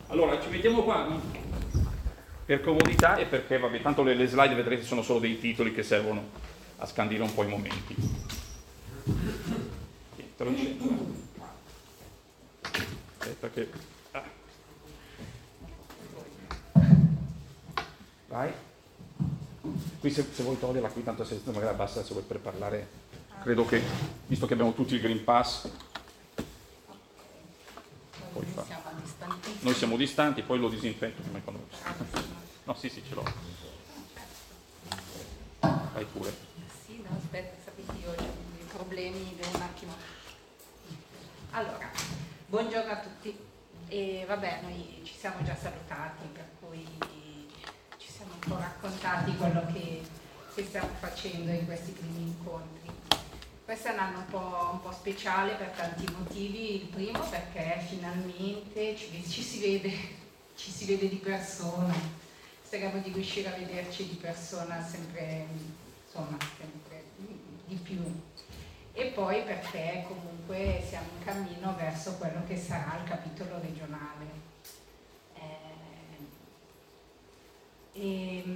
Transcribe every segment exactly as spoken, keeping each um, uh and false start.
Allora, ci mettiamo qua per comodità e perché, vabbè, tanto le, le slide vedrete sono solo dei titoli che servono a scandire un po' i momenti. Te lo centro. Aspetta che... Ah. Vai. Qui se, se vuoi toglierla, qui tanto se magari basta se vuoi per parlare. Credo che, visto che abbiamo tutti il Green Pass, poi fa. Noi siamo distanti, poi lo disinfetto come quando... No, sì, sì, ce l'ho. Vai pure. Sì, no, aspetta, sapete io ho i problemi, devo un attimo. Allora, buongiorno a tutti. E vabbè, noi ci siamo già salutati, per cui ci siamo un po' raccontati quello che, che stiamo facendo in questi primi incontri. Questo è un anno un po', un po' speciale per tanti motivi. Il primo perché finalmente ci, ci, si vede, ci si vede di persona. Speriamo di riuscire a vederci di persona sempre, insomma, sempre di più. E poi perché comunque siamo in cammino verso quello che sarà il capitolo regionale. Eh, e,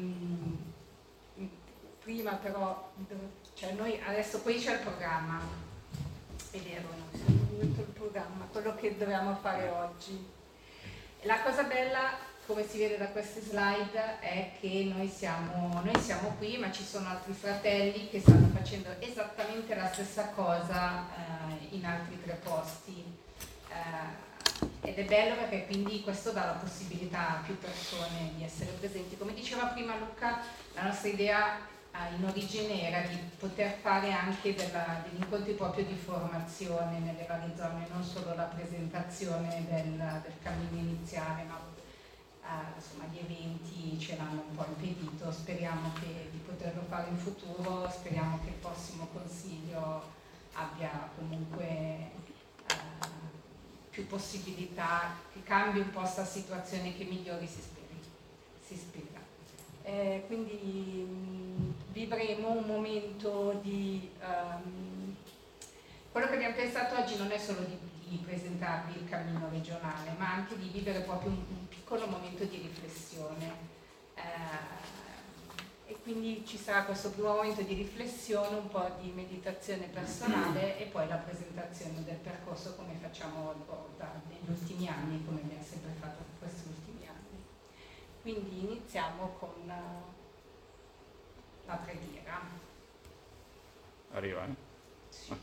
prima però, cioè noi adesso qui c'è il programma, è vero, noi siamo venuto il programma, quello che dobbiamo fare oggi. La cosa bella, come si vede da queste slide, è che noi siamo, noi siamo qui, ma ci sono altri fratelli che stanno facendo esattamente la stessa cosa eh, in altri tre posti. Eh, ed è bello perché quindi questo dà la possibilità a più persone di essere presenti. Come diceva prima Luca, la nostra idea eh, in origine era di poter fare anche della, degli incontri proprio di formazione nelle varie zone, non solo la presentazione del, del cammino iniziale, ma Uh, insomma gli eventi ce l'hanno un po' impedito, speriamo che, di poterlo fare in futuro, speriamo che il prossimo consiglio abbia comunque uh, più possibilità, che cambi un po' questa situazione, che migliori, si speri, si spera. Eh, quindi mh, vivremo un momento di... Um, quello che abbiamo pensato oggi non è solo di di presentarvi il cammino regionale, ma anche di vivere proprio un, un piccolo momento di riflessione. Eh, e quindi ci sarà questo primo momento di riflessione, un po' di meditazione personale e poi la presentazione del percorso come facciamo da, negli ultimi anni, come abbiamo sempre fatto in questi ultimi anni. Quindi iniziamo con la preghiera. Arriva, eh? Sì.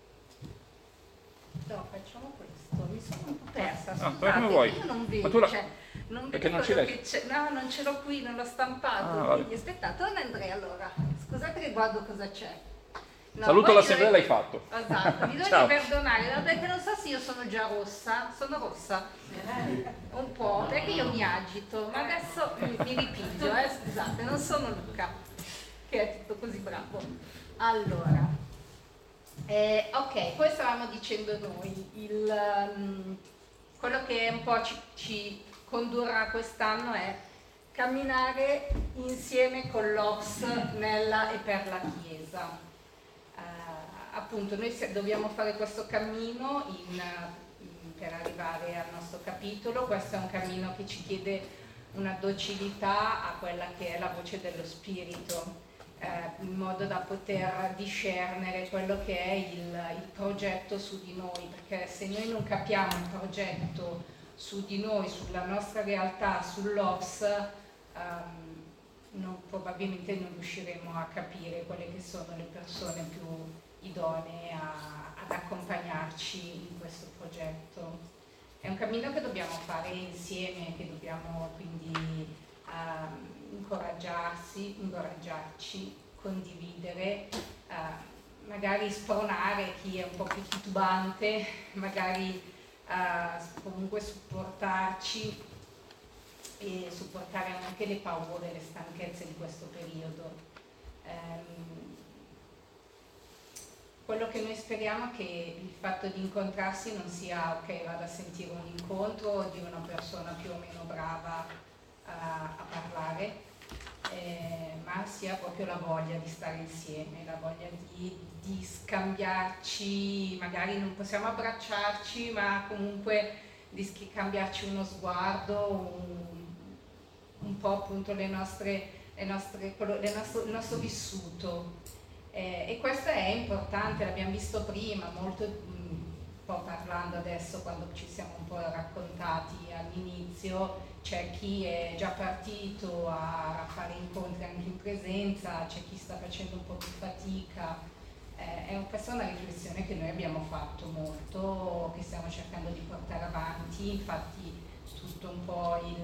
No, facciamo questo, mi sono un po' persa, ah, scusate, come vuoi. io non vedo, Ma tu la... cioè, non perché vedo non ce l'hai? no, non ce l'ho qui, non l'ho stampato, ah, quindi aspettate, dove Andrea allora? Scusate che guardo cosa c'è. No, Saluto l'assemblea, dovete... l'hai fatto. Esatto, mi dovete perdonare, perché non so se io sono già rossa, sono rossa, un po', perché io mi agito, ma adesso mi, mi ripiglio, eh, scusate, non sono Luca, che è tutto così bravo. Allora... Eh, ok, poi stavamo dicendo noi, il, um, quello che un po' ci, ci condurrà quest'anno è camminare insieme con l'O P S nella e per la Chiesa. Uh, appunto, noi se, dobbiamo fare questo cammino in, in, per arrivare al nostro capitolo. Questo è un cammino che ci chiede una docilità a quella che è la voce dello Spirito, Eh, in modo da poter discernere quello che è il, il progetto su di noi, perché se noi non capiamo il progetto su di noi, sulla nostra realtà, sull'O P S, ehm, non, probabilmente non riusciremo a capire quelle che sono le persone più idonee a, ad accompagnarci in questo progetto. È un cammino che dobbiamo fare insieme, che dobbiamo quindi ehm, incoraggiarsi, incoraggiarci, condividere, eh, magari spronare chi è un po' più titubante, magari eh, comunque supportarci e supportare anche le paure, le stanchezze di questo periodo. Um, quello che noi speriamo è che il fatto di incontrarsi non sia ok, vado a sentire un incontro di una persona più o meno brava a, a parlare, eh, ma sia proprio la voglia di stare insieme, la voglia di, di scambiarci, magari non possiamo abbracciarci, ma comunque di schi- cambiarci uno sguardo, un, un po' appunto le nostre, le nostre, le nostro, il nostro vissuto. Eh, e questo è importante, l'abbiamo visto prima, molto, un po' parlando adesso quando ci siamo un po' raccontati all'inizio, c'è chi è già partito a fare incontri anche in presenza, c'è chi sta facendo un po' più fatica. Eh, è questa è una riflessione che noi abbiamo fatto molto, che stiamo cercando di portare avanti, infatti tutto un po' il,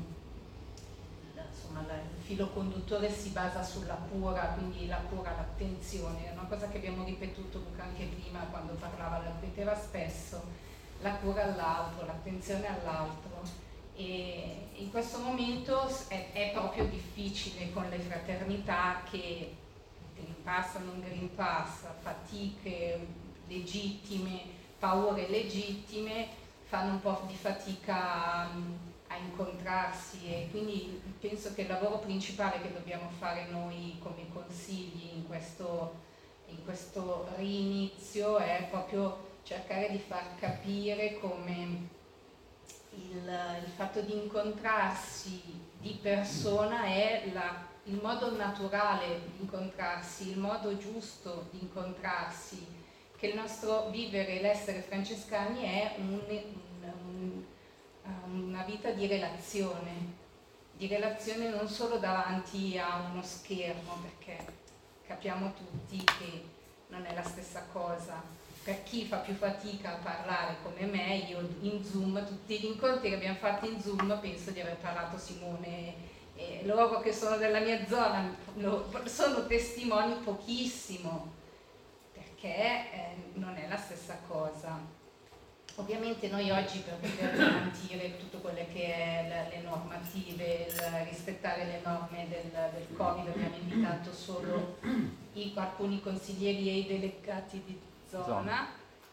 il, insomma, il filo conduttore si basa sulla cura, quindi la cura, l'attenzione, è una cosa che abbiamo ripetuto Luca anche prima quando parlava, la ripeteva spesso, la cura all'altro, l'attenzione all'altro. E in questo momento è, è proprio difficile con le fraternità che Green Pass, non Green Pass, fatiche legittime, paure legittime, fanno un po' di fatica a, a incontrarsi, e quindi penso che il lavoro principale che dobbiamo fare noi come consigli in questo, in questo rinizio è proprio cercare di far capire come il, il fatto di incontrarsi di persona è la, il modo naturale di incontrarsi, il modo giusto di incontrarsi, che il nostro vivere, l'essere francescani è un, un, un, una vita di relazione, di relazione non solo davanti a uno schermo, perché capiamo tutti che non è la stessa cosa. Per chi fa più fatica a parlare come me, io in Zoom, tutti gli incontri che abbiamo fatto in Zoom, penso di aver parlato Simone, e loro che sono della mia zona sono testimoni pochissimo, perché eh, non è la stessa cosa. Ovviamente noi oggi, per poter garantire tutto quello che è le normative, il rispettare le norme del, del Covid, abbiamo invitato solo i, alcuni consiglieri e i delegati di zona.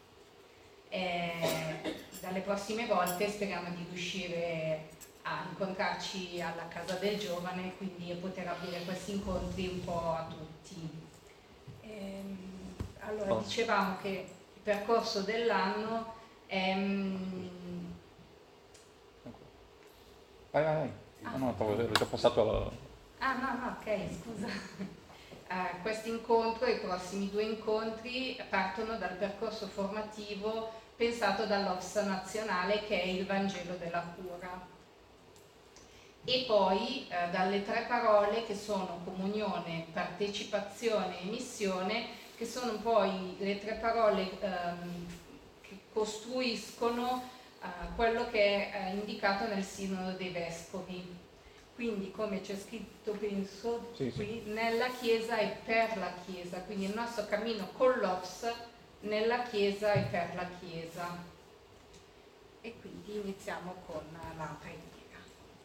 Eh, dalle prossime volte speriamo di riuscire a incontrarci alla Casa del Giovane, quindi poter aprire questi incontri un po' a tutti. Eh, allora, oh. dicevamo che il percorso dell'anno è... Vai, vai, vai. Ah. No, no, ero già passato alla... Ah, no, no, ok, scusa. Uh, questo incontro e i prossimi due incontri partono dal percorso formativo pensato dall'O F S nazionale, che è il Vangelo della cura, e poi uh, dalle tre parole che sono comunione, partecipazione e missione, che sono poi le tre parole um, che costruiscono uh, quello che è uh, indicato nel Sinodo dei Vescovi. Quindi, come c'è scritto, penso, sì, qui, sì. nella Chiesa e per la Chiesa, quindi il nostro cammino con l'O F S nella Chiesa e per la Chiesa. E quindi iniziamo con la preghiera,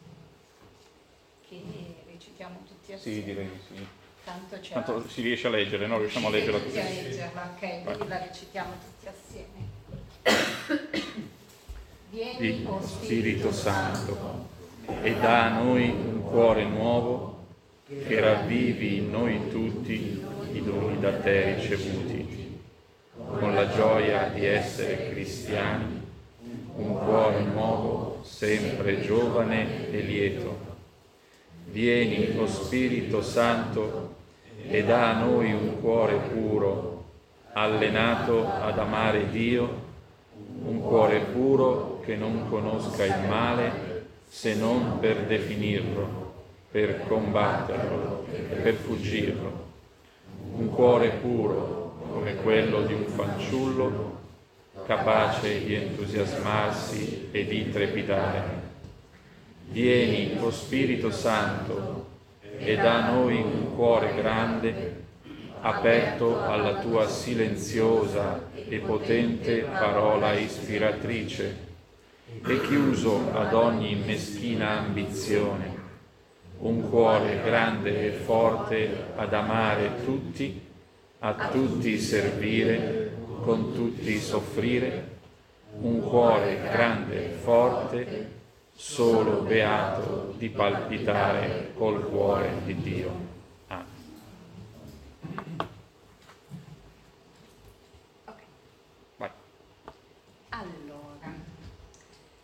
che recitiamo tutti assieme. Sì, direi sì. Tanto, c'è Tanto la... si riesce a leggere, no? Riusciamo a leggerla tutti. a leggerla, ok, quindi la recitiamo tutti assieme. Vieni, o Spirito, Spirito Santo, Santo, e dà a noi un cuore nuovo, che ravvivi in noi tutti i doni da te ricevuti, con la gioia di essere cristiani, un cuore nuovo, sempre giovane e lieto. Vieni, o Spirito Santo, e dà a noi un cuore puro, allenato ad amare Dio, un cuore puro che non conosca il male, se non per definirlo, per combatterlo e per fuggirlo. Un cuore puro come quello di un fanciullo, capace di entusiasmarsi e di trepidare. Vieni, o Spirito Santo, e dà a noi un cuore grande, aperto alla tua silenziosa e potente parola ispiratrice, e chiuso ad ogni meschina ambizione, un cuore grande e forte ad amare tutti, a tutti servire, con tutti soffrire, un cuore grande e forte, solo beato di palpitare col cuore di Dio. Amen. Ok. Vai. Allora,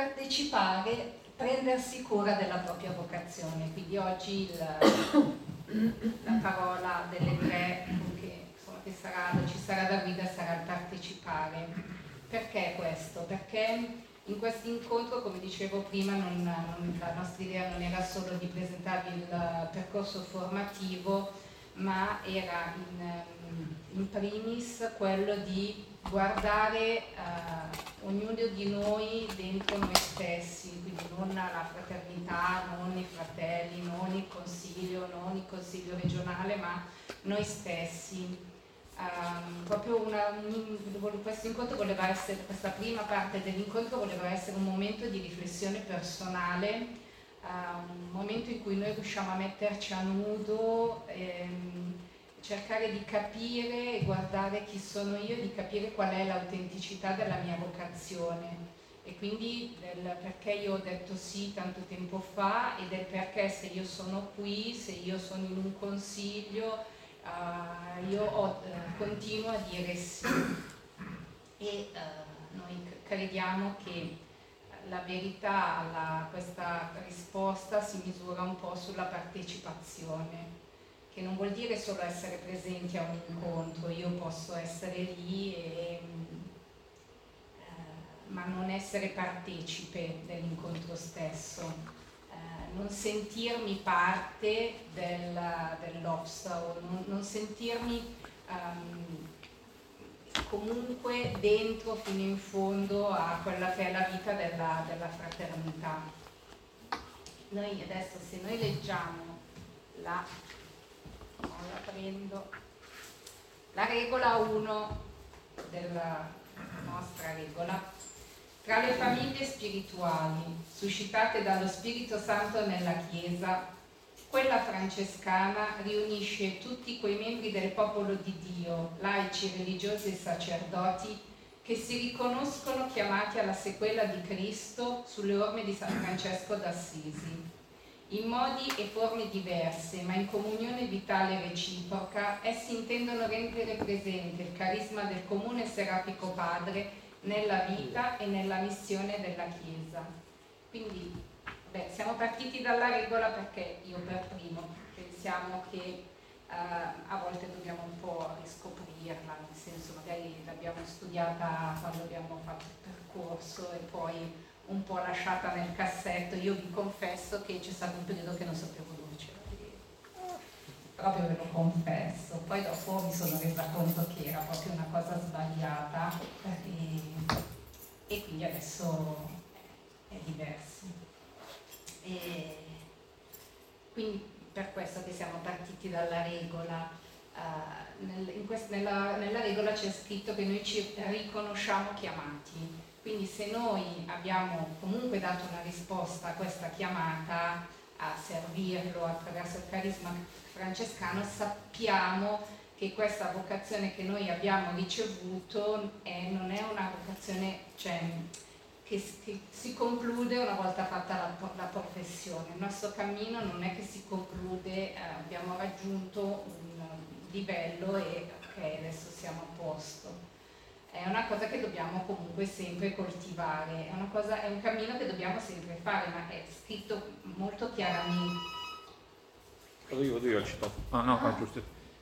partecipare, prendersi cura della propria vocazione. Quindi oggi il, la parola delle tre che, insomma, che sarà, ci sarà da guida sarà il partecipare. Perché questo? Perché in questo incontro, come dicevo prima, non, non, la nostra idea non era solo di presentarvi il percorso formativo, ma era in, in primis quello di guardare uh, ognuno di noi dentro noi stessi, quindi non la fraternità, non i fratelli, non il consiglio, non il consiglio regionale, ma noi stessi. Um, proprio una, un, questo incontro voleva essere, questa prima parte dell'incontro voleva essere un momento di riflessione personale, uh, un momento in cui noi riusciamo a metterci a nudo, ehm, cercare di capire e guardare chi sono io, di capire qual è l'autenticità della mia vocazione e quindi del perché io ho detto sì tanto tempo fa e del perché se io sono qui, se io sono in un consiglio, Uh, io ho, uh, continuo a dire sì e uh, noi crediamo che la verità, la, questa risposta si misura un po' sulla partecipazione, che non vuol dire solo essere presenti a un incontro, io posso essere lì e, uh, ma non essere partecipe dell'incontro stesso. Non sentirmi parte del, dell'O P S o non, non sentirmi um, comunque dentro fino in fondo a quella che è la vita della, della fraternità. Noi adesso, se noi leggiamo la, la, prendo, la regola uno della nostra regola, tra le famiglie spirituali suscitate dallo Spirito Santo nella Chiesa, quella francescana riunisce tutti quei membri del popolo di Dio, laici, religiosi e sacerdoti, che si riconoscono chiamati alla sequela di Cristo sulle orme di San Francesco d'Assisi. In modi e forme diverse, ma in comunione vitale e reciproca, essi intendono rendere presente il carisma del comune serafico Padre nella vita e nella missione della Chiesa. Quindi beh, siamo partiti dalla regola perché io per primo pensiamo che uh, a volte dobbiamo un po' riscoprirla, nel senso magari l'abbiamo studiata quando abbiamo fatto il percorso e poi un po' lasciata nel cassetto. Io vi confesso che c'è stato un periodo che non sapevo dove c'era. Proprio ve lo confesso, poi dopo mi sono resa conto che era proprio una cosa sbagliata e, e quindi adesso è diverso. E quindi per questo che siamo partiti dalla regola, uh, nel, in quest, nella, nella regola c'è scritto che noi ci riconosciamo chiamati, quindi se noi abbiamo comunque dato una risposta a questa chiamata, a servirlo attraverso il carisma francescano, sappiamo che questa vocazione che noi abbiamo ricevuto è, non è una vocazione cioè, che, che si conclude una volta fatta la, la professione. Il nostro cammino non è che si conclude, eh, abbiamo raggiunto un livello e ok, adesso siamo a posto. È una cosa che dobbiamo comunque sempre coltivare, è, una cosa, è un cammino che dobbiamo sempre fare, ma è scritto molto chiaramente. Vado io, vado io, ho citato. Ah no, ah. giusto.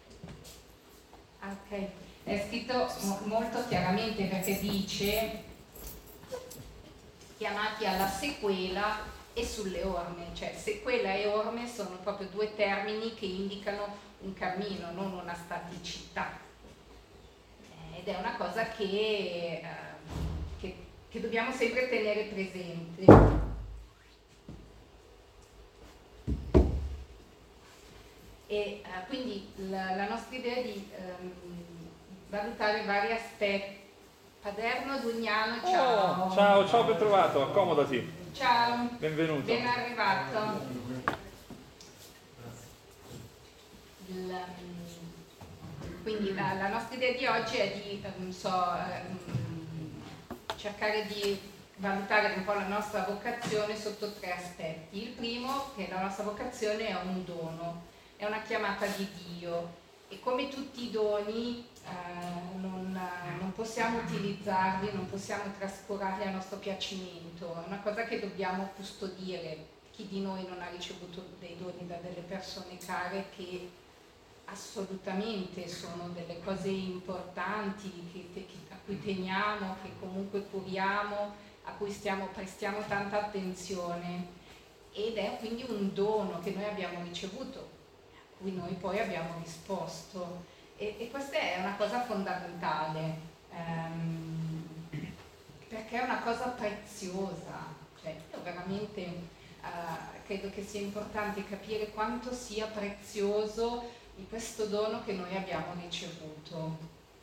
Ok, è scritto mo- molto chiaramente perché dice chiamati alla sequela e sulle orme, cioè sequela e orme sono proprio due termini che indicano un cammino, non una staticità. Ed è una cosa che, eh, che, che dobbiamo sempre tenere presente. E uh, quindi la, la nostra idea è di um, valutare vari aspetti. Paderno Dugnano, ciao. Oh, ciao, ciao, ben trovato, accomodati. Ciao. Benvenuto. Ben arrivato. Il, quindi la, la nostra idea di oggi è di um, so, um, cercare di valutare un po' la nostra vocazione sotto tre aspetti. Il primo, che la nostra vocazione è un dono, è una chiamata di Dio e come tutti i doni eh, non, non possiamo utilizzarli, non possiamo trascurarli a nostro piacimento, è una cosa che dobbiamo custodire. Chi di noi non ha ricevuto dei doni da delle persone care che assolutamente sono delle cose importanti, che, che, a cui teniamo, che comunque curiamo, a cui stiamo, prestiamo tanta attenzione, ed è quindi un dono che noi abbiamo ricevuto, a cui noi poi abbiamo risposto, e, e questa è una cosa fondamentale, ehm, perché è una cosa preziosa. Cioè, io veramente Uh, credo che sia importante capire quanto sia prezioso questo dono che noi abbiamo ricevuto.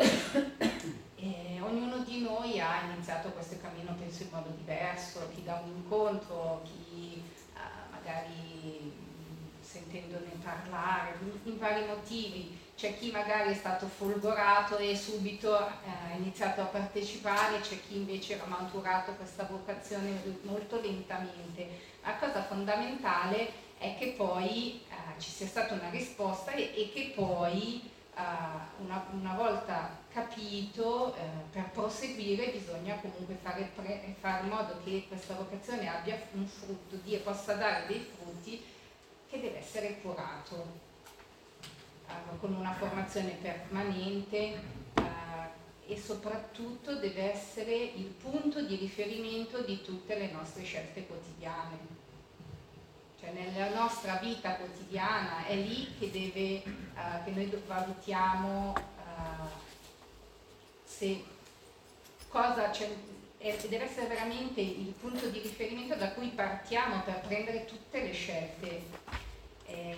E ognuno di noi ha iniziato questo cammino, penso, in modo diverso, chi da un incontro, chi uh, magari sentendone parlare, in vari motivi. C'è chi magari è stato folgorato e subito ha uh, iniziato a partecipare, c'è chi invece ha maturato questa vocazione molto lentamente. La cosa fondamentale è che poi uh, ci sia stata una risposta e, e che poi uh, una, una volta capito, uh, per proseguire bisogna comunque fare, pre, fare in modo che questa vocazione abbia un frutto, die, possa dare dei frutti, che deve essere curato uh, con una formazione permanente uh, e soprattutto deve essere il punto di riferimento di tutte le nostre scelte quotidiane. Cioè nella nostra vita quotidiana è lì che, deve, uh, che noi valutiamo uh, se cosa c'è, deve essere veramente il punto di riferimento da cui partiamo per prendere tutte le scelte. Eh,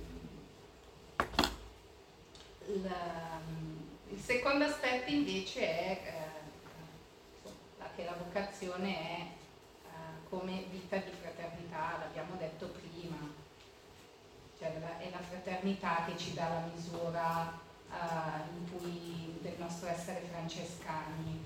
il, il secondo aspetto invece è eh, che la vocazione è come vita di fraternità, l'abbiamo detto prima, cioè è la fraternità che ci dà la misura uh, in cui, del nostro essere francescani.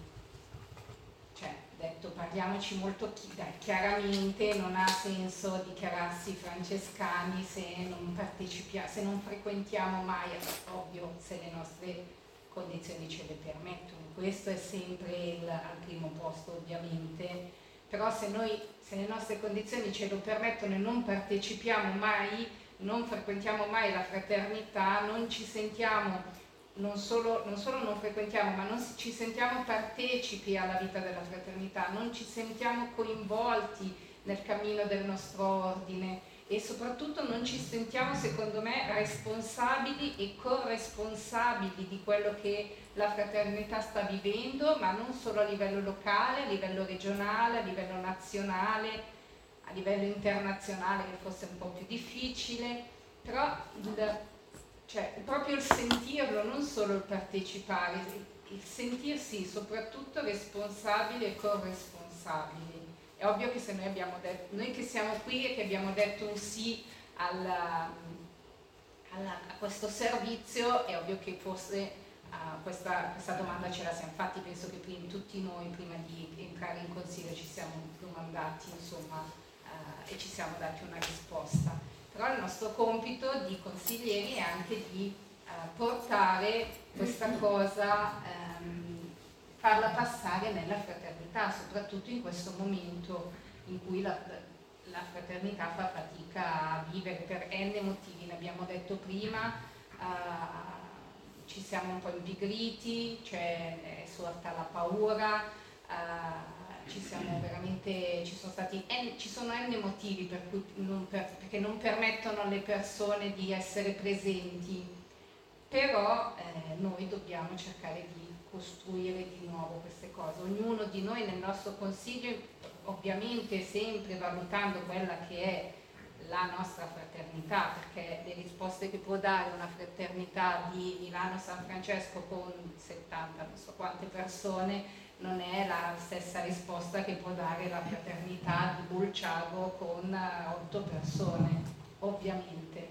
Cioè, detto, parliamoci molto chi, dai, chiaramente, non ha senso dichiararsi francescani se non partecipiamo, se non frequentiamo mai, è ovvio, se le nostre condizioni ce le permettono. Questo è sempre il, al primo posto, ovviamente. Però se noi, se le nostre condizioni ce lo permettono e non partecipiamo mai, non frequentiamo mai la fraternità, non ci sentiamo, non solo non, solo non frequentiamo, ma non ci sentiamo partecipi alla vita della fraternità, non ci sentiamo coinvolti nel cammino del nostro ordine e soprattutto non ci sentiamo, secondo me, responsabili e corresponsabili di quello che la fraternità sta vivendo, ma non solo a livello locale, a livello regionale, a livello nazionale, a livello internazionale, che forse è un po' più difficile, però il, cioè, proprio il sentirlo, non solo il partecipare, il sentirsi soprattutto responsabili e corresponsabili. È ovvio che se noi abbiamo detto, noi che siamo qui e che abbiamo detto un sì alla, alla, a questo servizio, è ovvio che forse uh, questa, questa domanda ce la siamo fatti, penso che prima, tutti noi prima di entrare in consiglio ci siamo domandati, insomma, uh, e ci siamo dati una risposta. Però il nostro compito di consiglieri è anche di uh, portare questa cosa, um, farla passare nella fraternità, soprattutto in questo momento in cui la, la fraternità fa fatica a vivere per n motivi, ne abbiamo detto prima, uh, ci siamo un po' impigriti, cioè è sorta la paura, uh, ci siamo veramente, ci sono stati n, ci sono n motivi per cui non per, perché non permettono alle persone di essere presenti, però eh, noi dobbiamo cercare di costruire di nuovo queste cose. Ognuno di noi nel nostro consiglio, ovviamente sempre valutando quella che è la nostra fraternità, perché le risposte che può dare una fraternità di Milano San Francesco con settanta, non so quante persone, non è la stessa risposta che può dare la fraternità di Bulciago con otto persone, ovviamente.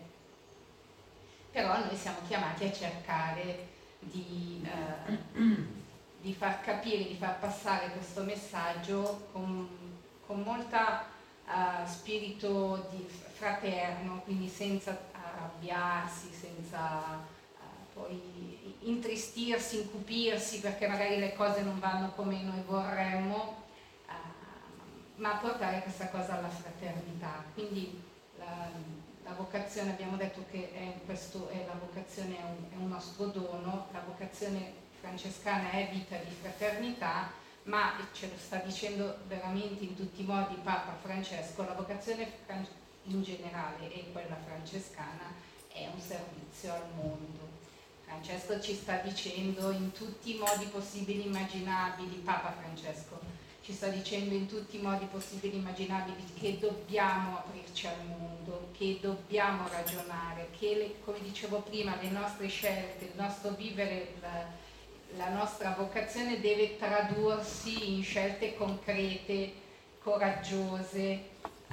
Però noi siamo chiamati a cercare di, eh, di far capire, di far passare questo messaggio con, con molta uh, spirito di fraterno, quindi senza arrabbiarsi, senza uh, poi intristirsi, incupirsi perché magari le cose non vanno come noi vorremmo, uh, ma portare questa cosa alla fraternità. Quindi la, la vocazione, abbiamo detto che è, questo è, la vocazione è un, è un nostro dono, la vocazione francescana è vita di fraternità, ma ce lo sta dicendo veramente in tutti i modi Papa Francesco, la vocazione in generale e quella francescana è un servizio al mondo. Francesco ci sta dicendo in tutti i modi possibili e immaginabili, Papa Francesco ci sta dicendo in tutti i modi possibili e immaginabili che dobbiamo aprirci al mondo, che dobbiamo ragionare, che le, come dicevo prima, le nostre scelte, il nostro vivere, la, la nostra vocazione deve tradursi in scelte concrete, coraggiose.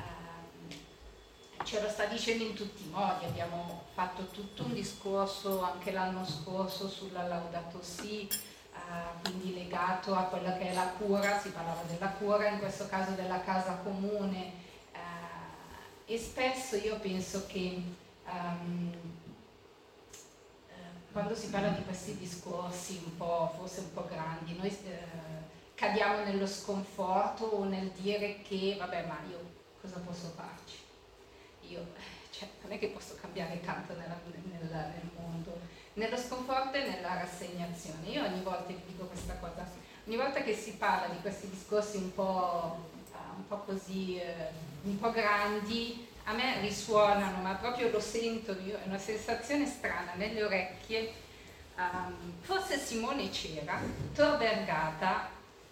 Ce lo sta dicendo in tutti i modi, abbiamo fatto tutto un discorso anche l'anno scorso sulla Laudato Si, eh, quindi legato a quella che è la cura, si parlava della cura, in questo caso della casa comune, eh, e spesso io penso che um, eh, quando si parla di questi discorsi un po', forse un po' grandi, noi eh, cadiamo nello sconforto o nel dire che vabbè, ma io cosa posso farci? Io, cioè, non è che posso cambiare tanto nella, nel, nel mondo, nello sconforto e nella rassegnazione. Io ogni volta vi dico questa cosa, ogni volta che si parla di questi discorsi un po', uh, un po' così, uh, un po' grandi, a me risuonano, ma proprio lo sento io, è una sensazione strana nelle orecchie. Um, forse Simone c'era, Tor Vergata,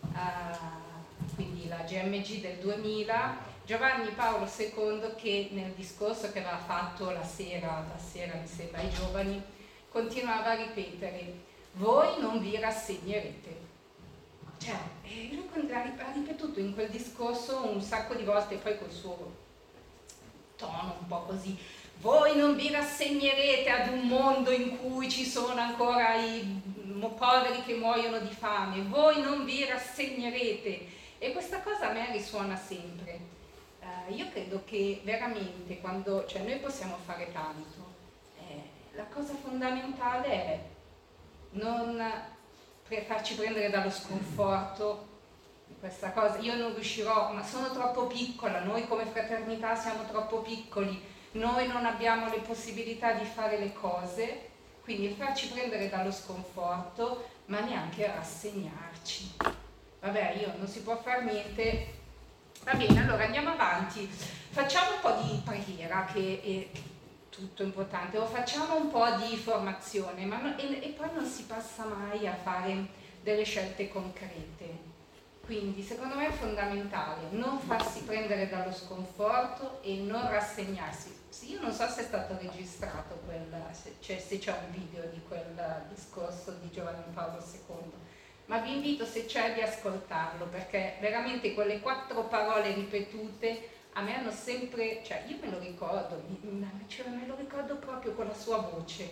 uh, quindi la G M G del duemila, Giovanni Paolo secondo, che nel discorso che aveva fatto la sera, la sera mi sembra ai giovani, continuava a ripetere: voi non vi rassegnerete. Cioè, lui ha ripetuto in quel discorso un sacco di volte, poi col suo tono un po' così: voi non vi rassegnerete ad un mondo in cui ci sono ancora i poveri che muoiono di fame, voi non vi rassegnerete. E questa cosa a me risuona sempre. Uh, io credo che veramente quando, cioè noi possiamo fare tanto, eh, la cosa fondamentale è non pre- farci prendere dallo sconforto di questa cosa. Io non riuscirò, ma sono troppo piccola, noi come fraternità siamo troppo piccoli, noi non abbiamo le possibilità di fare le cose, quindi il farci prendere dallo sconforto, ma neanche rassegnarci. Vabbè, io non si può fare niente. Va bene, allora andiamo avanti, facciamo un po' di preghiera che è tutto importante, o facciamo un po' di formazione, ma no, e, e poi non si passa mai a fare delle scelte concrete. Quindi secondo me è fondamentale non farsi prendere dallo sconforto e non rassegnarsi. Io non so se è stato registrato quel, se c'è, se c'è un video di quel discorso di Giovanni Paolo secondo. Ma vi invito, se c'è, di ascoltarlo, perché veramente quelle quattro parole ripetute a me hanno sempre, cioè io me lo ricordo, cioè me lo ricordo proprio con la sua voce.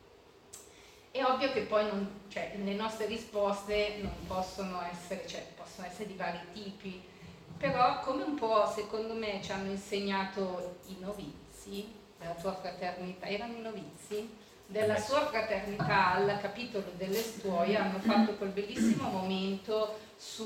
È ovvio che poi non, cioè, le nostre risposte non possono essere, cioè possono essere di vari tipi, però come un po' secondo me ci hanno insegnato i novizi della tua fraternità, erano i novizi? Della sua fraternità al capitolo delle Stuoie hanno fatto quel bellissimo momento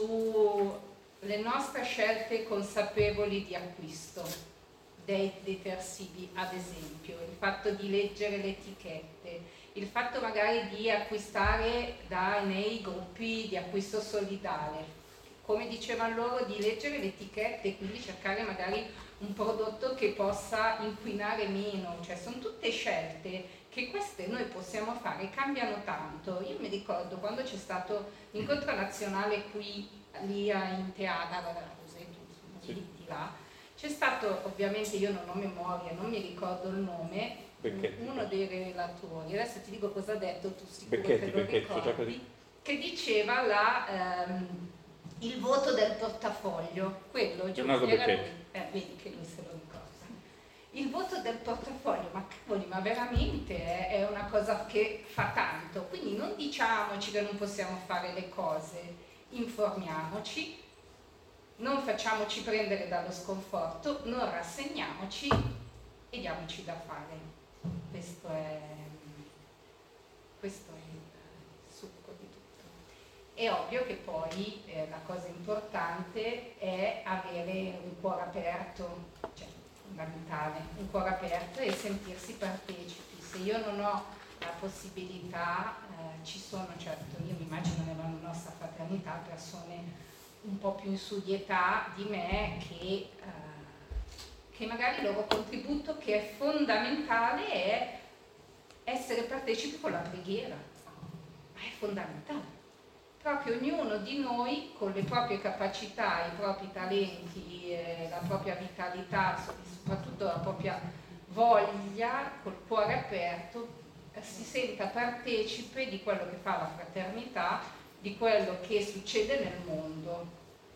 sulle nostre scelte consapevoli di acquisto dei detersivi, ad esempio il fatto di leggere le etichette, il fatto magari di acquistare da, nei gruppi di acquisto solidale, come dicevano loro, di leggere le etichette e quindi cercare magari un prodotto che possa inquinare meno, cioè sono tutte scelte che queste noi possiamo fare, cambiano tanto. Io mi ricordo quando c'è stato l'incontro nazionale qui, lì in teatro, di, di là, c'è stato, ovviamente io non ho memoria, non mi ricordo il nome, Becchetti, uno dei relatori, adesso ti dico cosa ha detto, tu sicuro Becchetti, che lo Becchetti, ricordi, che diceva la, ehm, il voto del portafoglio, quello, Leonardo Becchetti. Eh, vedi che lui se lo ricorda. Il voto del portafoglio, ma cavoli, ma veramente è, è una cosa che fa tanto, quindi non diciamoci che non possiamo fare le cose, informiamoci, non facciamoci prendere dallo sconforto, non rassegniamoci e diamoci da fare. Questo è, questo è il succo di tutto. È ovvio che poi eh, la cosa importante è avere un cuore aperto, cioè fondamentale, un cuore aperto e sentirsi partecipi. Se io non ho la possibilità, eh, ci sono, certo, io mi immagino nella nostra fraternità persone un po' più in su di età di me che, eh, che magari il loro contributo, che è fondamentale, è essere partecipi con la preghiera, ma è fondamentale. Proprio ognuno di noi con le proprie capacità, i propri talenti, eh, la propria vitalità, soprattutto la propria voglia, col cuore aperto, eh, si senta partecipe di quello che fa la fraternità, di quello che succede nel mondo.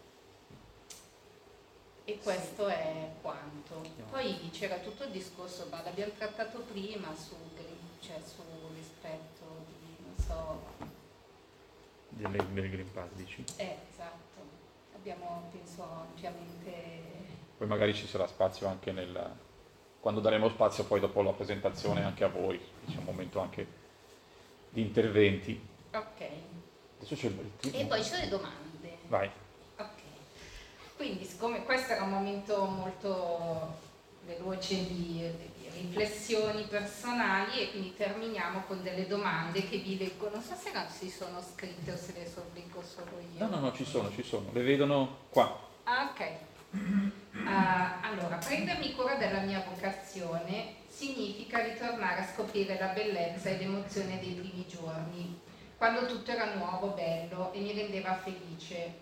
E questo è quanto. Poi c'era tutto il discorso, ma l'abbiamo trattato prima, sul, cioè sul rispetto di, non so... Del, del Green Pass, dici? Eh, esatto. Abbiamo, penso, ampiamente... Poi magari ci sarà spazio anche nel... Quando daremo spazio poi dopo la presentazione anche a voi, c'è un momento anche di interventi. Ok. Adesso c'è il... E poi c'è le domande. Vai. Ok. Quindi, siccome questo era un momento molto veloce di, di riflessioni personali, e quindi terminiamo con delle domande che vi leggo. Non so se non si sono scritte o se le leggo solo io. No, no, no, ci sono, ci sono. Le vedono qua. Ah, ok. Uh, allora, prendermi cura della mia vocazione significa ritornare a scoprire la bellezza e l'emozione dei primi giorni, quando tutto era nuovo, bello e mi rendeva felice.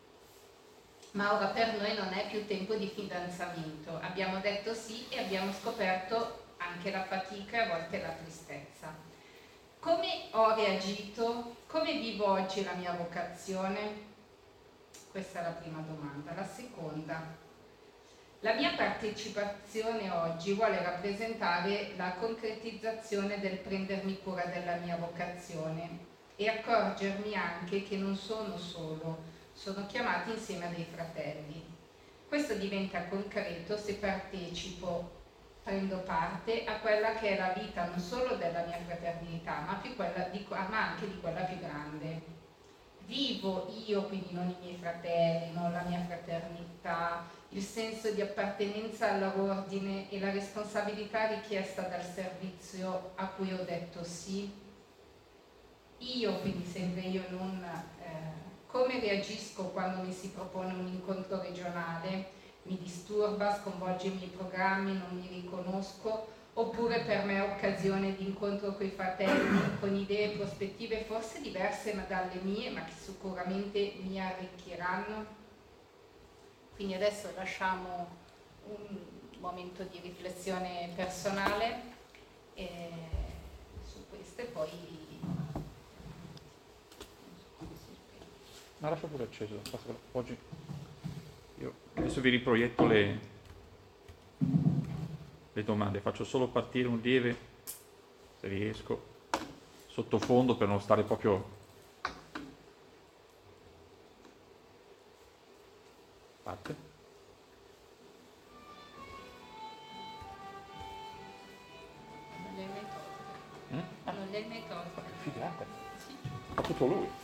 Ma ora per noi non è più tempo di fidanzamento. Abbiamo detto sì e abbiamo scoperto anche la fatica e a volte la tristezza. Come ho reagito? Come vivo oggi la mia vocazione? Questa è la prima domanda. La seconda: la mia partecipazione oggi vuole rappresentare la concretizzazione del prendermi cura della mia vocazione e accorgermi anche che non sono solo, sono chiamati insieme a dei fratelli. Questo diventa concreto se partecipo, prendo parte a quella che è la vita non solo della mia fraternità, ma, più quella di, ma anche di quella più grande. Vivo io, quindi non i miei fratelli, non la mia fraternità, il senso di appartenenza all'ordine e la responsabilità richiesta dal servizio a cui ho detto sì. Io, quindi sempre io, non eh, come reagisco quando mi si propone un incontro regionale? Mi disturba, sconvolge i miei programmi, non mi riconosco, oppure per me è occasione di incontro con i fratelli, con idee e prospettive forse diverse dalle mie, ma che sicuramente mi arricchiranno? Quindi adesso lasciamo un momento di riflessione personale eh, su questo e poi... Ma lascia pure acceso, oggi io adesso vi riproietto le, le domande, faccio solo partire un lieve, se riesco, sottofondo per non stare proprio... Parte. Non gli hai mai tolto? Mm? Non gli hai mai tolto? Figata, Sì. fa tutto lui.